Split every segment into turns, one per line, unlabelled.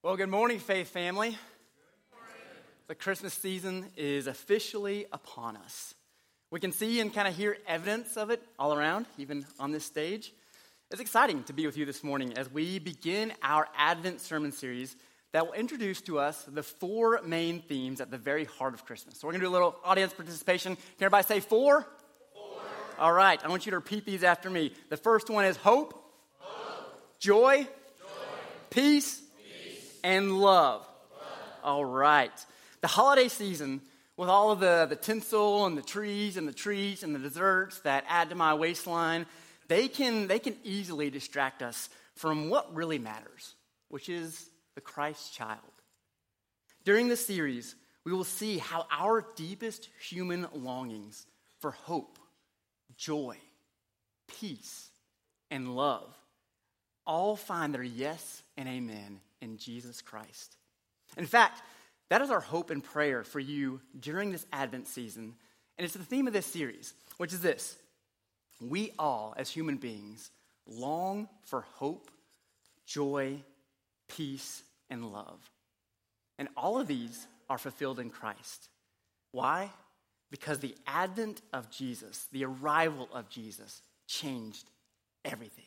Well, good morning, Faith family. Good morning. The Christmas season is officially upon us. We can see and kind of hear evidence of it all around, even on this stage. It's exciting to be with you this morning as we begin our Advent sermon series that will introduce to us the four main themes at the very heart of Christmas. So we're going to do a little audience participation. Can everybody say four? Four. All right, I want you to repeat these after me. The first one is hope, joy, peace, and love. All right. The holiday season, with all of the tinsel and the trees and the treats and the desserts that add to my waistline, they can easily distract us from what really matters, which is the Christ child. During this series, we will see how our deepest human longings for hope, joy, peace, and love all find their yes and amen in Jesus Christ. In fact, that is our hope and prayer for you during this Advent season. And it's the theme of this series, which is this: we all, as human beings, long for hope, joy, peace, and love. And all of these are fulfilled in Christ. Why? Because the advent of Jesus, the arrival of Jesus, changed everything.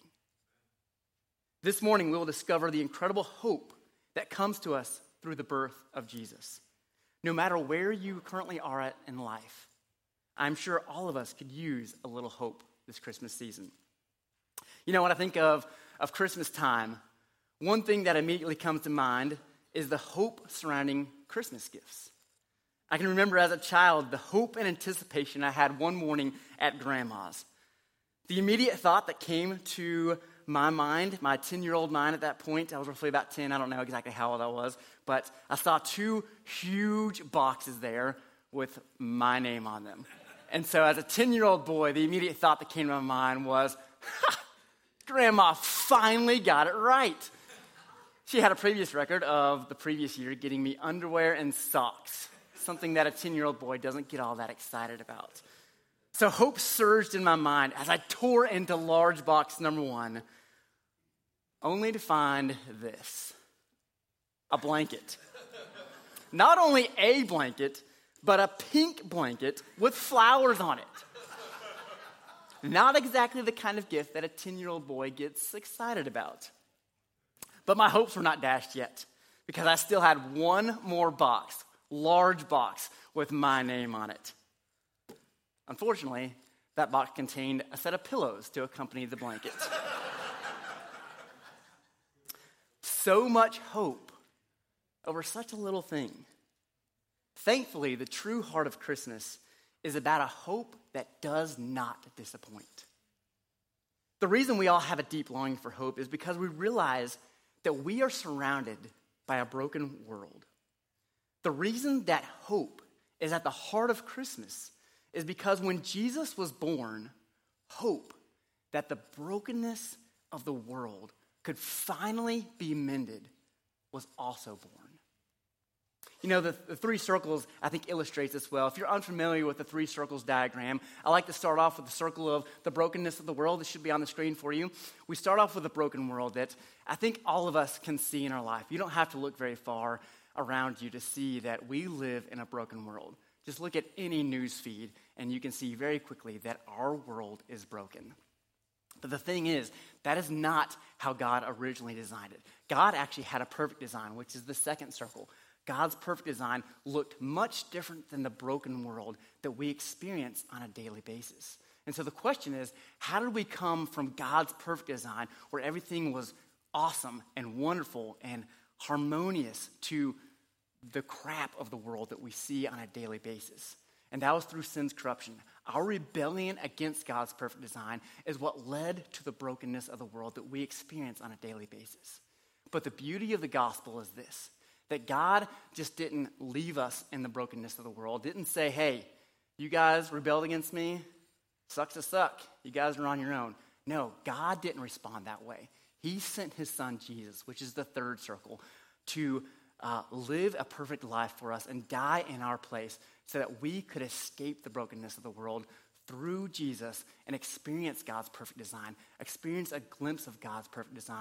This morning, we will discover the incredible hope that comes to us through the birth of Jesus. No matter where you currently are at in life, I'm sure all of us could use a little hope this Christmas season. You know, when I think of Christmas time, one thing that immediately comes to mind is the hope surrounding Christmas gifts. I can remember as a child the hope and anticipation I had one morning at Grandma's. The immediate thought that came to my mind, my 10-year-old mind at that point, I was roughly about 10, I don't know exactly how old I was, but I saw two huge boxes there with my name on them. And so as a 10-year-old boy, the immediate thought that came to my mind was, Grandma finally got it right. She had a previous record of the previous year getting me underwear and socks, something that a 10-year-old boy doesn't get all that excited about. So hope surged in my mind as I tore into large box number one, only to find this: a blanket. Not only a blanket, but a pink blanket with flowers on it. Not exactly the kind of gift that a 10-year-old boy gets excited about. But my hopes were not dashed yet, because I still had one more box, large box, with my name on it. Unfortunately, that box contained a set of pillows to accompany the blanket. So much hope over such a little thing. Thankfully, the true heart of Christmas is about a hope that does not disappoint. The reason we all have a deep longing for hope is because we realize that we are surrounded by a broken world. The reason that hope is at the heart of Christmas is because when Jesus was born, hope that the brokenness of the world could finally be mended was also born. You know, the three circles, I think, illustrates this well. If you're unfamiliar with the three circles diagram, I like to start off with the circle of the brokenness of the world. This should be on the screen for you. We start off with a broken world that I think all of us can see in our life. You don't have to look very far around you to see that we live in a broken world. Just look at any news feed, and you can see very quickly that our world is broken. But the thing is, that is not how God originally designed it. God actually had a perfect design, which is the second circle. God's perfect design looked much different than the broken world that we experience on a daily basis. And so the question is, how did we come from God's perfect design, where everything was awesome and wonderful and harmonious, to the crap of the world that we see on a daily basis? And that was through sin's corruption. Our rebellion against God's perfect design is what led to the brokenness of the world that we experience on a daily basis. But the beauty of the gospel is this: that God just didn't leave us in the brokenness of the world, didn't say, hey, you guys rebelled against me, sucks to suck, you guys are on your own. No, God didn't respond that way. He sent his son Jesus, which is the third circle, to live a perfect life for us and die in our place so that we could escape the brokenness of the world through Jesus and experience God's perfect design, experience a glimpse of God's perfect design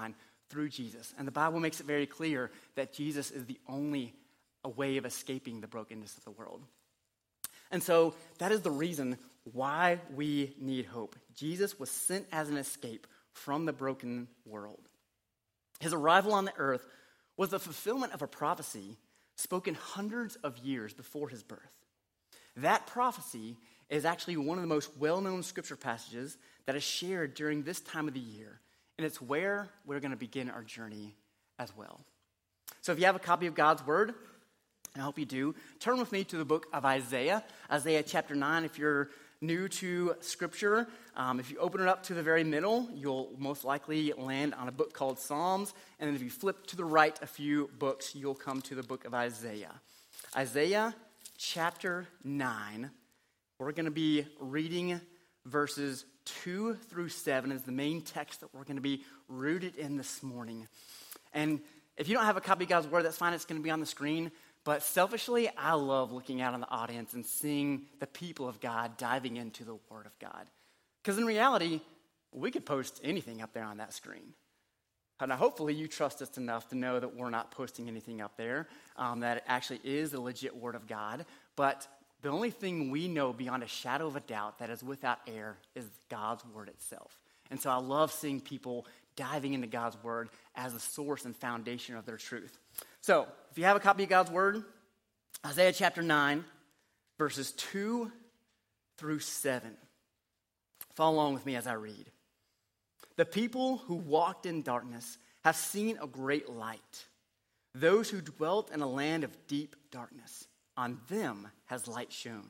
through Jesus. And the Bible makes it very clear that Jesus is the only way of escaping the brokenness of the world. And so that is the reason why we need hope. Jesus was sent as an escape from the broken world. His arrival on the earth was the fulfillment of a prophecy spoken hundreds of years before his birth. That prophecy is actually one of the most well-known scripture passages that is shared during this time of the year, and it's where we're going to begin our journey as well. So if you have a copy of God's Word, and I hope you do, turn with me to the book of Isaiah, Isaiah chapter 9. If you're new to Scripture, if you open it up to the very middle, you'll most likely land on a book called Psalms, and then if you flip to the right a few books, you'll come to the book of Isaiah. Isaiah chapter 9, we're going to be reading verses 2 through 7 is the main text that we're going to be rooted in this morning. And if you don't have a copy of God's Word, that's fine, it's going to be on the screen. But selfishly, I love looking out on the audience and seeing the people of God diving into the Word of God. Because in reality, we could post anything up there on that screen. Now, hopefully you trust us enough to know that we're not posting anything up there, that it actually is the legit Word of God. But the only thing we know beyond a shadow of a doubt that is without error is God's Word itself. And so I love seeing people diving into God's Word as the source and foundation of their truth. So, if you have a copy of God's Word, Isaiah chapter 9, verses 2 through 7. Follow along with me as I read. The people who walked in darkness have seen a great light. Those who dwelt in a land of deep darkness, on them has light shone.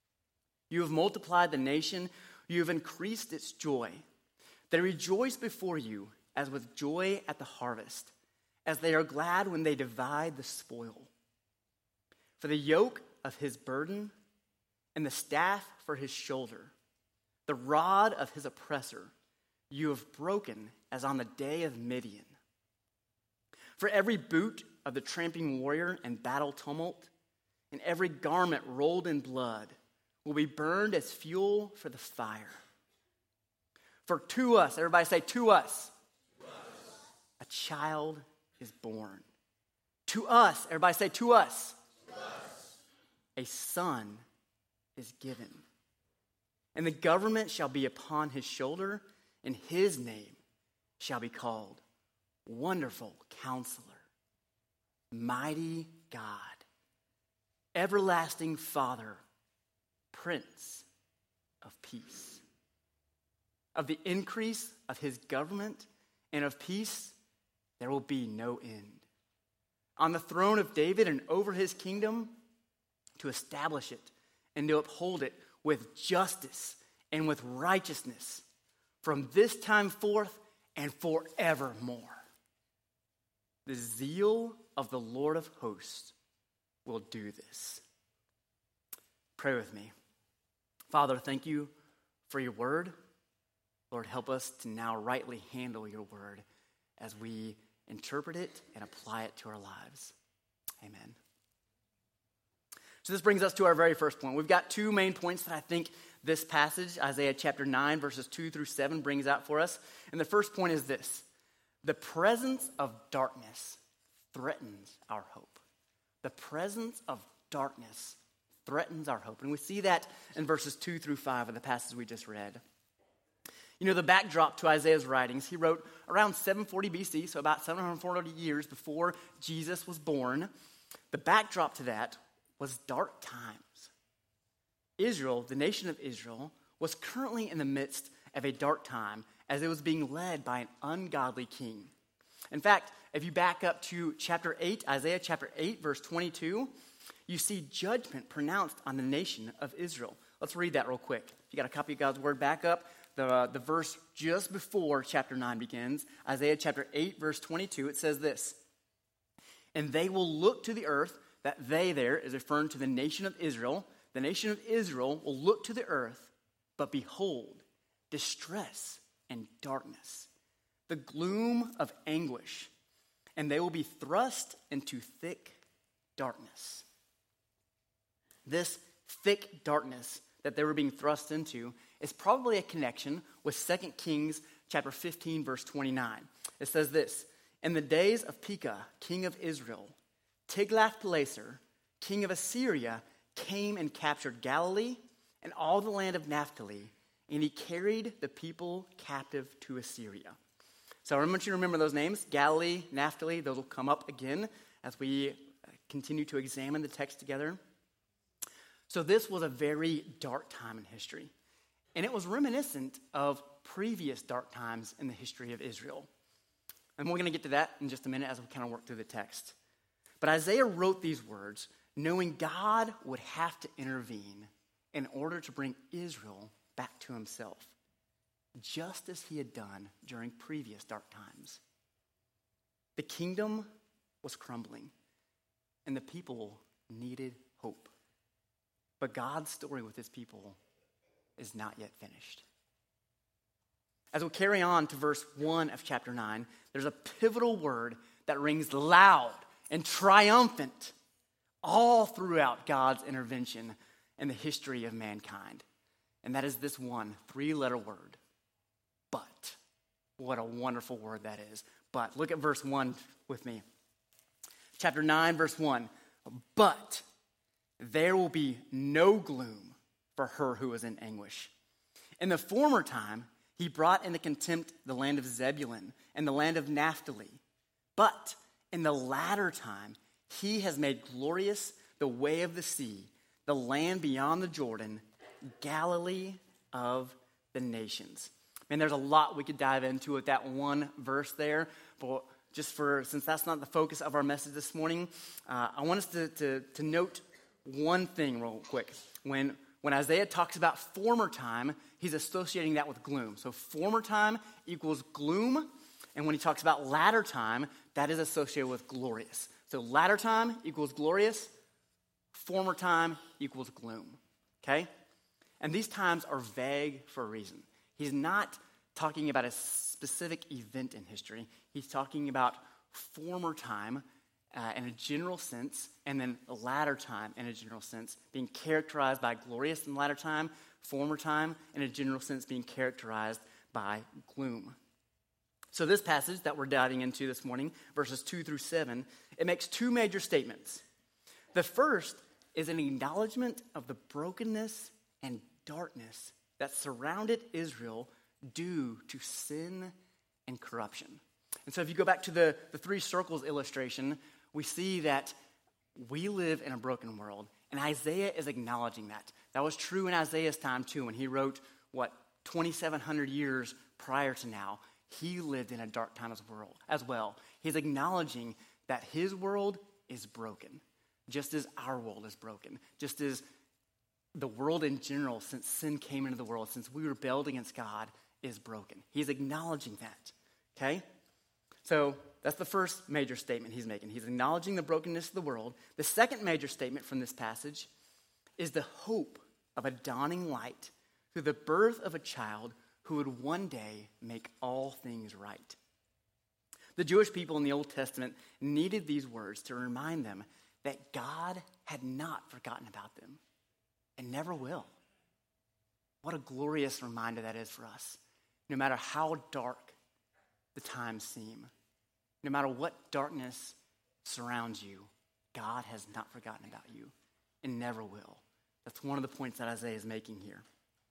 You have multiplied the nation, you have increased its joy. They rejoice before you as with joy at the harvest, as they are glad when they divide the spoil. For the yoke of his burden and the staff for his shoulder, the rod of his oppressor, you have broken as on the day of Midian. For every boot of the tramping warrior and battle tumult, and every garment rolled in blood will be burned as fuel for the fire. For to us, everybody say, to us, a child is born. To us, everybody say, to us, a son is given. And the government shall be upon his shoulder, and his name shall be called Wonderful Counselor, Mighty God, Everlasting Father, Prince of Peace. Of the increase of his government and of peace, there will be no end. On the throne of David and over his kingdom, to establish it and to uphold it with justice and with righteousness from this time forth and forevermore. The zeal of the Lord of hosts will do this. Pray with me. Father, thank you for your word. Lord, help us to now rightly handle your word as we interpret it and apply it to our lives. Amen. So this brings us to our very first point. We've got two main points that I think this passage, Isaiah chapter 9, verses 2 through 7, brings out for us. And the first point is this: the presence of darkness threatens our hope. The presence of darkness threatens our hope. And we see that in verses 2 through 5 of the passage we just read. You know, the backdrop to Isaiah's writings, he wrote around 740 BC, so about 740 years before Jesus was born. The backdrop to that was dark times. Israel, the nation of Israel, was currently in the midst of a dark time as it was being led by an ungodly king. In fact, if you back up to chapter 8, Isaiah chapter 8, verse 22, you see judgment pronounced on the nation of Israel. Let's read that real quick. If you got a copy of God's word, back up. The verse just before chapter 9 begins, Isaiah chapter 8, verse 22, it says this: "And they will look to the earth," that they there is referring to the nation of Israel. The nation of Israel will look to the earth, but behold, distress and darkness, the gloom of anguish, and they will be thrust into thick darkness. This thick darkness that they were being thrust into is probably a connection with 2 Kings chapter 15, verse 29. It says this: In the days of Pekah, king of Israel, Tiglath-Pileser, king of Assyria, came and captured Galilee and all the land of Naphtali, and he carried the people captive to Assyria. So I want you to remember those names, Galilee, Naphtali. Those will come up again as we continue to examine the text together. So this was a very dark time in history, and it was reminiscent of previous dark times in the history of Israel. And we're going to get to that in just a minute as we kind of work through the text. But Isaiah wrote these words knowing God would have to intervene in order to bring Israel back to himself, just as he had done during previous dark times. The kingdom was crumbling, and the people needed hope. But God's story with his people is not yet finished. As we carry on to verse 1 of chapter 9, there's a pivotal word that rings loud and triumphant all throughout God's intervention in the history of mankind. And that is this one, 3-letter word, but. What a wonderful word that is. But. Look at verse 1 with me. Chapter 9, verse 1. But there will be no gloom for her who is in anguish. In the former time, he brought into contempt the land of Zebulun and the land of Naphtali. But in the latter time, he has made glorious the way of the sea, the land beyond the Jordan, Galilee of the nations. Man, there's a lot we could dive into with that one verse there. But since that's not the focus of our message this morning, I want us to note one thing real quick. When Isaiah talks about former time, he's associating that with gloom. So former time equals gloom. And when he talks about latter time, that is associated with glorious. So latter time equals glorious. Former time equals gloom. Okay? And these times are vague for a reason. He's not talking about a specific event in history. He's talking about former time in a general sense, and then a latter time in a general sense, being characterized by glorious in the latter time, former time in a general sense being characterized by gloom. So this passage that we're diving into this morning, verses 2 through 7, it makes two major statements. The first is an acknowledgement of the brokenness and darkness that surrounded Israel due to sin and corruption. And so if you go back to the 3 circles illustration, we see that we live in a broken world, and Isaiah is acknowledging that. That was true in Isaiah's time too, when he wrote, 2,700 years prior to now. He lived in a dark time as well. He's acknowledging that his world is broken, just as our world is broken, just as the world in general, since sin came into the world, since we rebelled against God, is broken. He's acknowledging that, okay? So that's the first major statement he's making. He's acknowledging the brokenness of the world. The second major statement from this passage is the hope of a dawning light through the birth of a child who would one day make all things right. The Jewish people in the Old Testament needed these words to remind them that God had not forgotten about them and never will. What a glorious reminder that is for us. No matter how dark the times seem, no matter what darkness surrounds you, God has not forgotten about you and never will. That's one of the points that Isaiah is making here.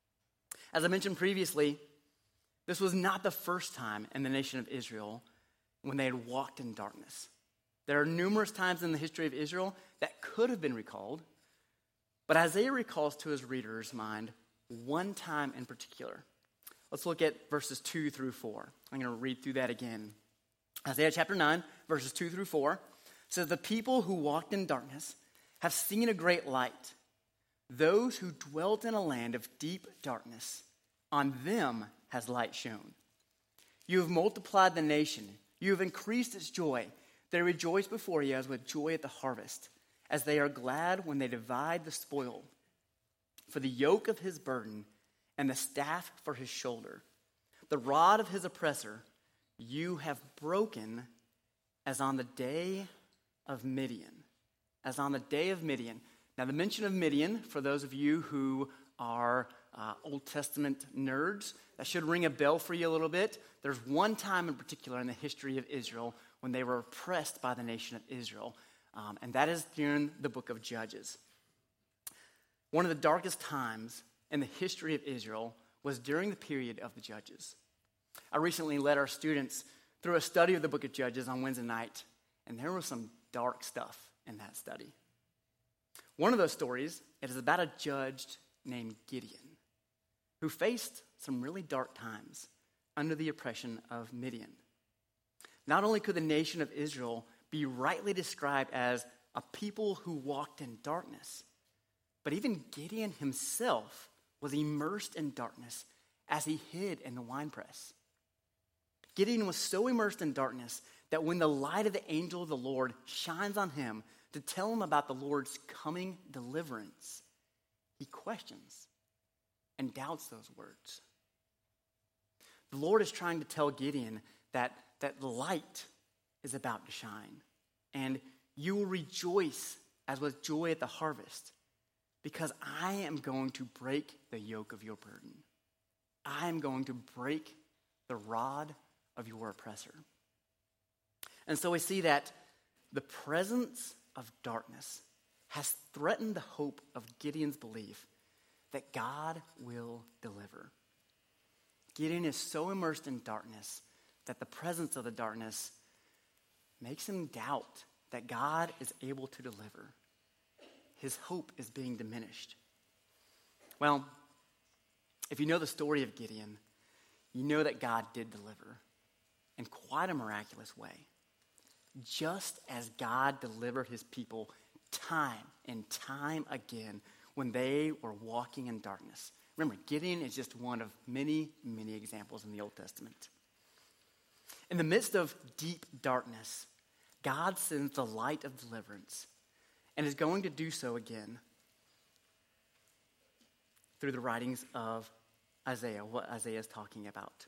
As I mentioned previously, this was not the first time in the nation of Israel when they had walked in darkness. There are numerous times in the history of Israel that could have been recalled, but Isaiah recalls to his readers' mind one time in particular. Let's look at verses 2 through 4. I'm going to read through that again. Isaiah chapter 9, verses 2 through 4 says, "The people who walked in darkness have seen a great light. Those who dwelt in a land of deep darkness, on them has light shone. You have multiplied the nation. You have increased its joy. They rejoice before you as with joy at the harvest, as they are glad when they divide the spoil. For the yoke of his burden and the staff for his shoulder, the rod of his oppressor, you have broken as on the day of Midian." As on the day of Midian. Now, the mention of Midian, for those of you who are Old Testament nerds, that should ring a bell for you a little bit. There's one time in particular in the history of Israel when they were oppressed by the nation of Israel. And that is during the book of Judges. One of the darkest times in the history of Israel was during the period of the Judges. I recently led our students through a study of the book of Judges on Wednesday night, and there was some dark stuff in that study. One of those stories is about a judge named Gideon, who faced some really dark times under the oppression of Midian. Not only could the nation of Israel be rightly described as a people who walked in darkness, but even Gideon himself was immersed in darkness as he hid in the winepress. Gideon was so immersed in darkness that when the light of the angel of the Lord shines on him to tell him about the Lord's coming deliverance, he questions and doubts those words. The Lord is trying to tell Gideon that the light is about to shine, and you will rejoice as with joy at the harvest, because I am going to break the yoke of your burden. I am going to break the rod of your oppressor. And so we see that the presence of darkness has threatened the hope of Gideon's belief that God will deliver. Gideon is so immersed in darkness that the presence of the darkness makes him doubt that God is able to deliver. His hope is being diminished. Well, if you know the story of Gideon, you know that God did deliver in quite a miraculous way. Just as God delivered his people time and time again when they were walking in darkness. Remember, Gideon is just one of many, many examples in the Old Testament. In the midst of deep darkness, God sends the light of deliverance and is going to do so again through the writings of Isaiah, what Isaiah is talking about.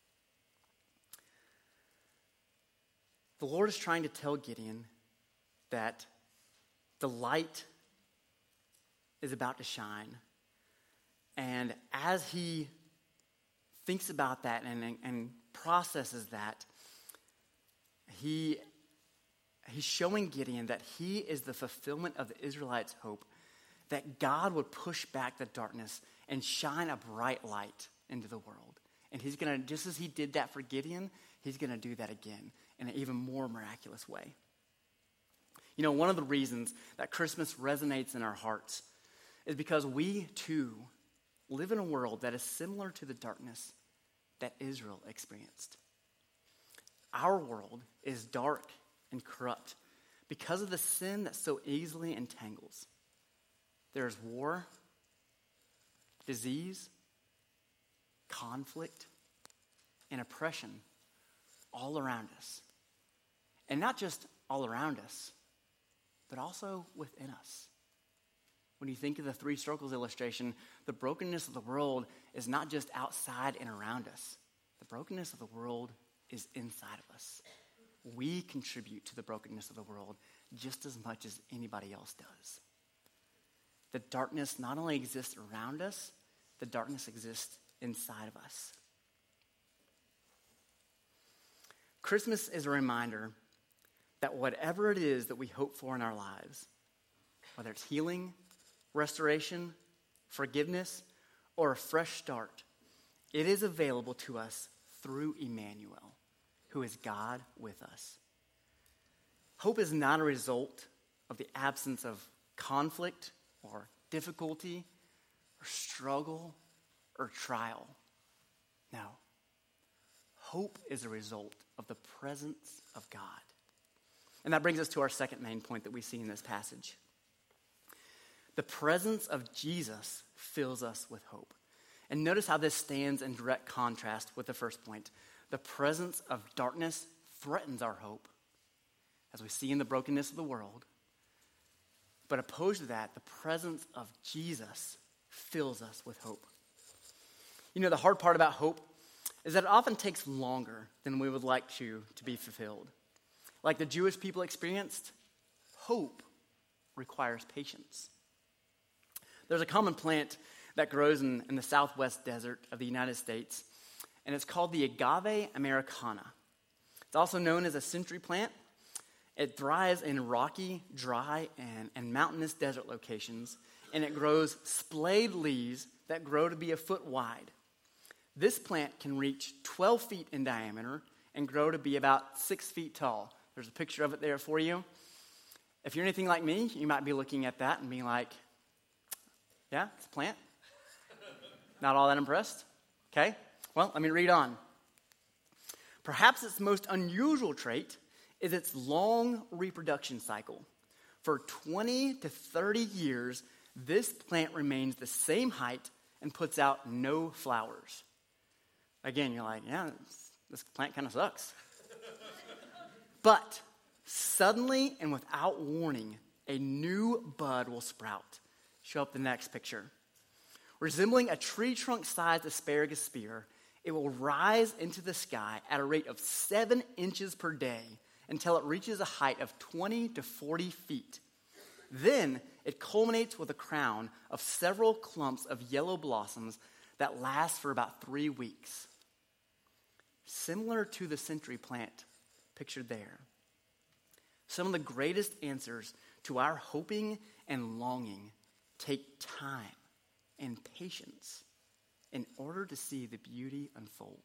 The Lord is trying to tell Gideon that the light is about to shine. And as he thinks about that and processes that, he's showing Gideon that he is the fulfillment of the Israelites' hope, that God would push back the darkness and shine a bright light into the world. And he's going to, just as he did that for Gideon, he's going to do that again in an even more miraculous way. You know, one of the reasons that Christmas resonates in our hearts is because we, too, live in a world that is similar to the darkness that Israel experienced. Our world is dark and corrupt because of the sin that so easily entangles. There's war, disease, conflict, and oppression all around us. And not just all around us, but also within us. When you think of the three circles illustration, the brokenness of the world is not just outside and around us. The brokenness of the world is inside of us. We contribute to the brokenness of the world just as much as anybody else does. The darkness not only exists around us, the darkness exists inside of us. Christmas is a reminder that whatever it is that we hope for in our lives, whether it's healing, restoration, forgiveness, or a fresh start, it is available to us through Emmanuel, who is God with us. Hope is not a result of the absence of conflict or difficulty or struggle or trial. No. Hope is a result of the presence of God. And that brings us to our second main point that we see in this passage. The presence of Jesus fills us with hope. And notice how this stands in direct contrast with the first point. The presence of darkness threatens our hope, as we see in the brokenness of the world. But opposed to that, the presence of Jesus fills us with hope. You know, the hard part about hope is that it often takes longer than we would like to be fulfilled. Like the Jewish people experienced, hope requires patience. There's a common plant that grows in the southwest desert of the United States, and it's called the agave americana. It's also known as a century plant. It thrives in rocky, dry, and mountainous desert locations, and it grows splayed leaves that grow to be a foot wide. This plant can reach 12 feet in diameter and grow to be about 6 feet tall. There's a picture of it there for you. If you're anything like me, you might be looking at that and being like, yeah, it's a plant. Not all that impressed. Okay, well, let me read on. Perhaps its most unusual trait is its long reproduction cycle. For 20 to 30 years, this plant remains the same height and puts out no flowers. Again, you're like, yeah, this plant kind of sucks. But suddenly and without warning, a new bud will sprout. Show up the next picture. Resembling a tree trunk-sized asparagus spear, it will rise into the sky at a rate of 7 inches per day until it reaches a height of 20 to 40 feet. Then it culminates with a crown of several clumps of yellow blossoms that last for about 3 weeks. Similar to the century plant pictured there. Some of the greatest answers to our hoping and longing take time and patience in order to see the beauty unfold.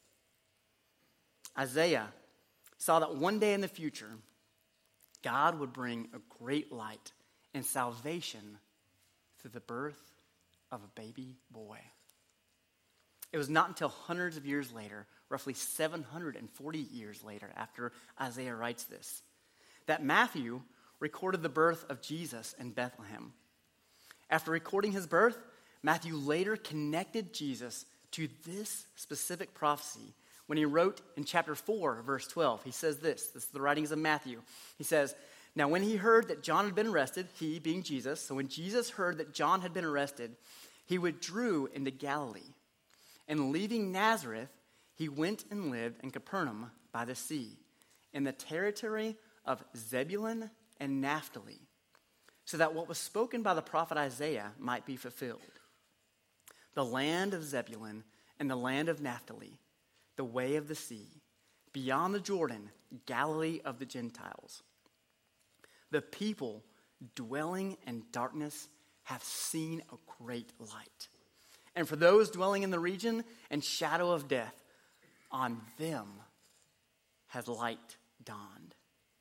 Isaiah saw that one day in the future, God would bring a great light and salvation through the birth of a baby boy. It was not until hundreds of years later, roughly 740 years later after Isaiah writes this, that Matthew recorded the birth of Jesus in Bethlehem. After recording his birth, Matthew later connected Jesus to this specific prophecy when he wrote in chapter 4, verse 12. He says this is the writings of Matthew. He says, now when he heard that John had been arrested, he being Jesus, so when Jesus heard that John had been arrested, he withdrew into Galilee. And leaving Nazareth, he went and lived in Capernaum by the sea, in the territory of Zebulun and Naphtali, so that what was spoken by the prophet Isaiah might be fulfilled. The land of Zebulun and the land of Naphtali, the way of the sea, beyond the Jordan, Galilee of the Gentiles. The people dwelling in darkness have seen a great light. And for those dwelling in the region and shadow of death, on them has light dawned.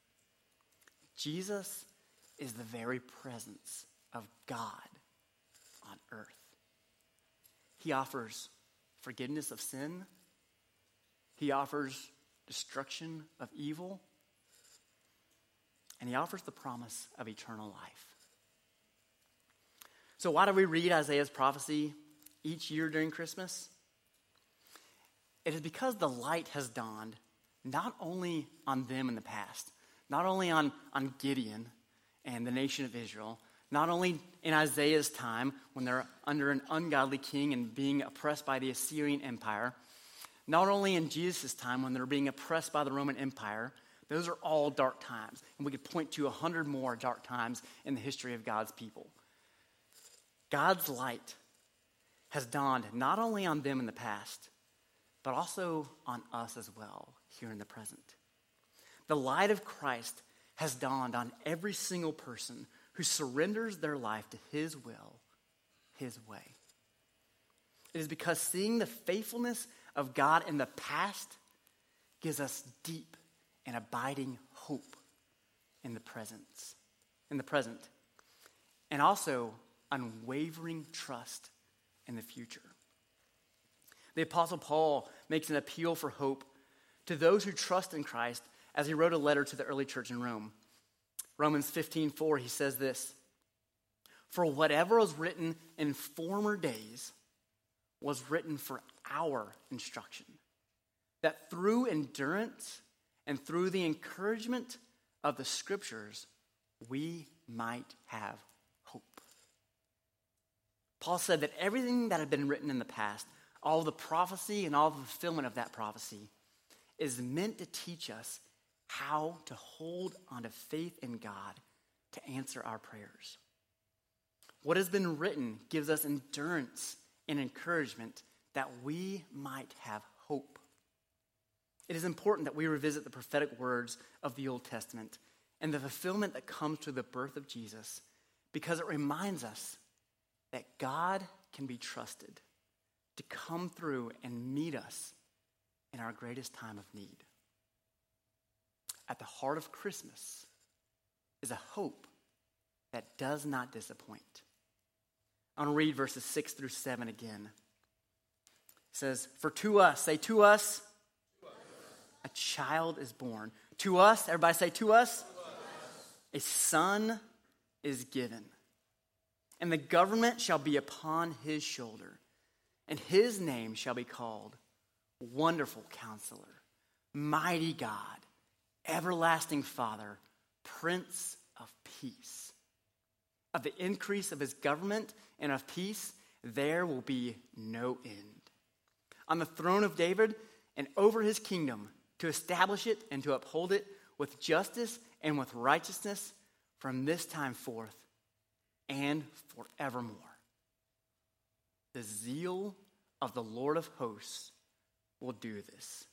Jesus is the very presence of God on earth. He offers forgiveness of sin. He offers destruction of evil. And he offers the promise of eternal life. So why do we read Isaiah's prophecy each year during Christmas? It is because the light has dawned not only on them in the past, not only on Gideon and the nation of Israel, not only in Isaiah's time when they're under an ungodly king and being oppressed by the Assyrian Empire, not only in Jesus' time when they're being oppressed by the Roman Empire. Those are all dark times. And we could point to 100 more dark times in the history of God's people. God's light has dawned not only on them in the past, but also on us as well here in the present. The light of Christ has dawned on every single person who surrenders their life to his will, his way. It is because seeing the faithfulness of God in the past gives us deep and abiding hope in the present, and also unwavering trust in the future. The Apostle Paul makes an appeal for hope to those who trust in Christ as he wrote a letter to the early church in Rome. Romans 15:4, he says this, "For whatever was written in former days was written for our instruction, that through endurance and through the encouragement of the Scriptures, we might have hope." Paul said that everything that had been written in the past, all the prophecy and all the fulfillment of that prophecy, is meant to teach us how to hold on to faith in God to answer our prayers. What has been written gives us endurance and encouragement that we might have hope. It is important that we revisit the prophetic words of the Old Testament and the fulfillment that comes through the birth of Jesus, because it reminds us that God can be trusted to come through and meet us in our greatest time of need. At the heart of Christmas is a hope that does not disappoint. I want to read verses 6 through 7 again. It says, "For to us," say to us, "a child is born. To us," everybody say to us, "a son is given. And the government shall be upon his shoulder. And his name shall be called Wonderful Counselor, Mighty God, Everlasting Father, Prince of Peace. Of the increase of his government and of peace, there will be no end. On the throne of David and over his kingdom, to establish it and to uphold it with justice and with righteousness from this time forth and forevermore. The zeal of the Lord of hosts will do this."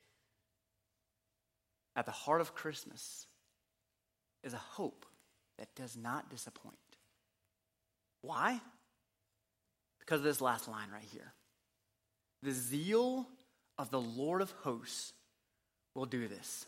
At the heart of Christmas is a hope that does not disappoint. Why? Because of this last line right here. The zeal of the Lord of hosts will do this.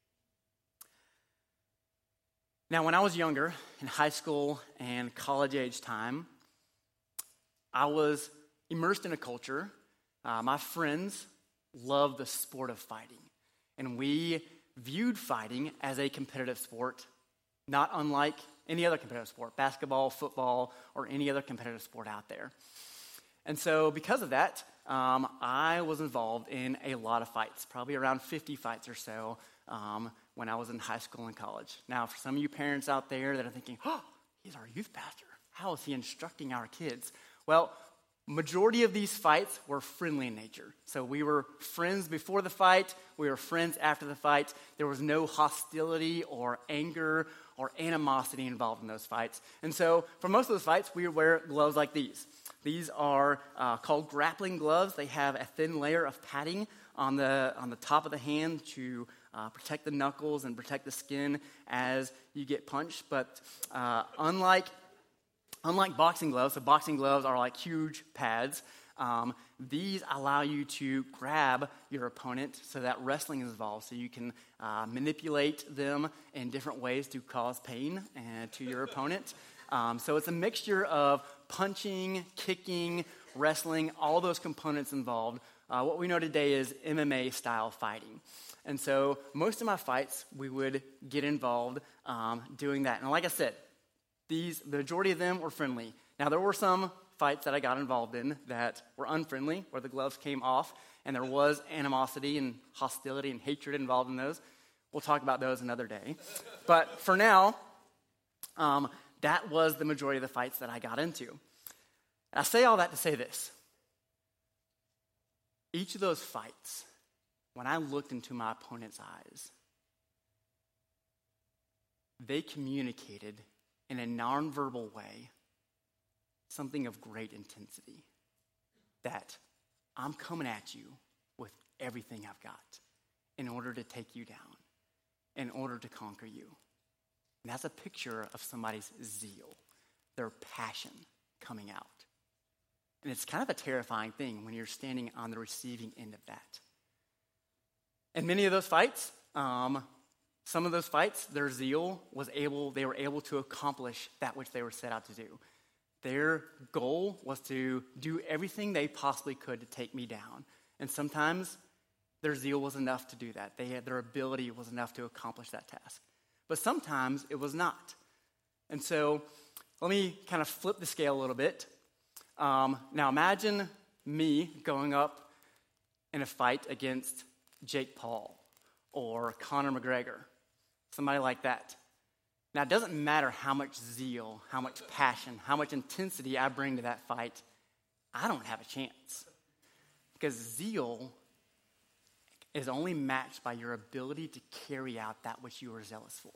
Now, when I was younger, in high school and college age time, I was immersed in a culture. My friends loved the sport of fighting. And we viewed fighting as a competitive sport, not unlike any other competitive sport, basketball, football, or any other competitive sport out there. And so because of that, I was involved in a lot of fights, probably around 50 fights or so when I was in high school and college. Now, for some of you parents out there that are thinking, "Oh, he's our youth pastor. How is he instructing our kids?" Well, majority of these fights were friendly in nature. So we were friends before the fight. We were friends after the fight. There was no hostility or anger or animosity involved in those fights. And so for most of those fights, we would wear gloves like these. These are called grappling gloves. They have a thin layer of padding on the top of the hand to protect the knuckles and protect the skin as you get punched. But unlike boxing gloves, so boxing gloves are like huge pads. These allow you to grab your opponent so that wrestling is involved, so you can manipulate them in different ways to cause pain to your opponent. So it's a mixture of punching, kicking, wrestling, all those components involved. What we know today is MMA-style fighting. And so most of my fights, we would get involved doing that. And like I said, the majority of them were friendly. Now, there were some fights that I got involved in that were unfriendly, where the gloves came off, and there was animosity and hostility and hatred involved in those. We'll talk about those another day. But for now, that was the majority of the fights that I got into. And I say all that to say this. Each of those fights, when I looked into my opponent's eyes, they communicated in a nonverbal way something of great intensity. That I'm coming at you with everything I've got in order to take you down, in order to conquer you. And that's a picture of somebody's zeal, their passion coming out. And it's kind of a terrifying thing when you're standing on the receiving end of that. And many of those fights, some of those fights, their zeal they were able to accomplish that which they were set out to do. Their goal was to do everything they possibly could to take me down. And sometimes their zeal was enough to do that. Their ability was enough to accomplish that task. But sometimes it was not. And so let me kind of flip the scale a little bit. Now imagine me going up in a fight against Jake Paul or Conor McGregor, somebody like that. Now, it doesn't matter how much zeal, how much passion, how much intensity I bring to that fight, I don't have a chance. Because zeal is only matched by your ability to carry out that which you are zealous for.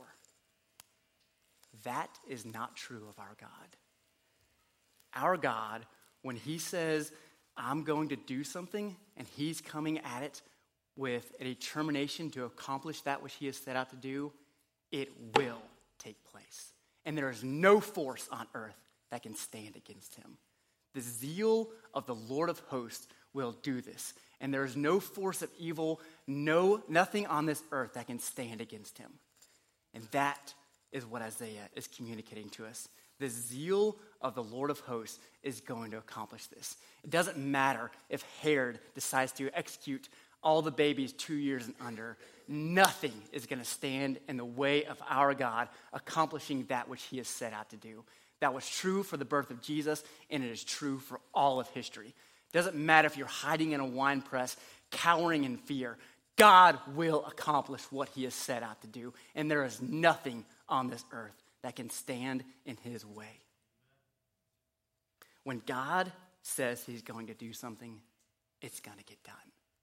That is not true of our God. Our God, when he says, I'm going to do something, and he's coming at it with a determination to accomplish that which he has set out to do, it will take place. And there is no force on earth that can stand against him. The zeal of the Lord of hosts will do this. And there is no force of evil, nothing on this earth that can stand against him. And that is what Isaiah is communicating to us. The zeal of the Lord of hosts is going to accomplish this. It doesn't matter if Herod decides to execute all the babies 2 years and under. Nothing is going to stand in the way of our God accomplishing that which he has set out to do. That was true for the birth of Jesus, and it is true for all of history. It doesn't matter if you're hiding in a wine press, cowering in fear. God will accomplish what he has set out to do, and there is nothing on this earth that can stand in his way. When God says he's going to do something, it's going to get done.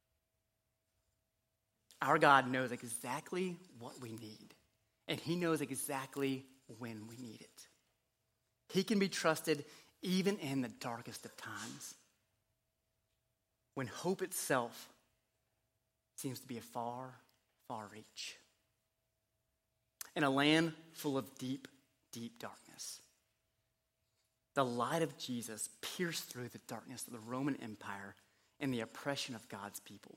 Our God knows exactly what we need, and he knows exactly when we need it. He can be trusted even in the darkest of times, when hope itself seems to be a far, far reach. In a land full of deep, deep darkness, the light of Jesus pierced through the darkness of the Roman Empire and the oppression of God's people.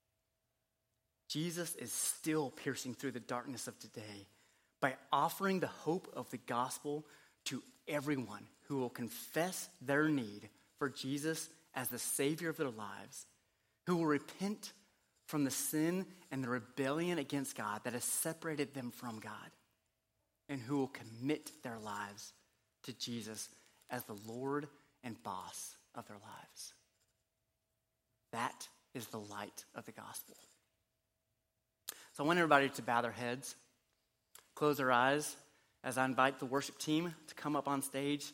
Jesus is still piercing through the darkness of today by offering the hope of the gospel to everyone who will confess their need for Jesus as the Savior of their lives, who will repent from the sin and the rebellion against God that has separated them from God, and who will commit their lives to Jesus as the Lord and boss of their lives. That is the light of the gospel. So I want everybody to bow their heads, close their eyes as I invite the worship team to come up on stage.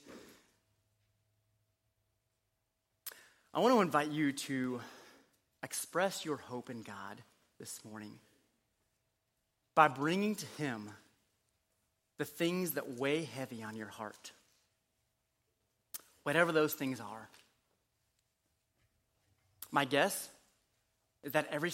I want to invite you to express your hope in God this morning by bringing to him the things that weigh heavy on your heart. Whatever those things are. My guess is that every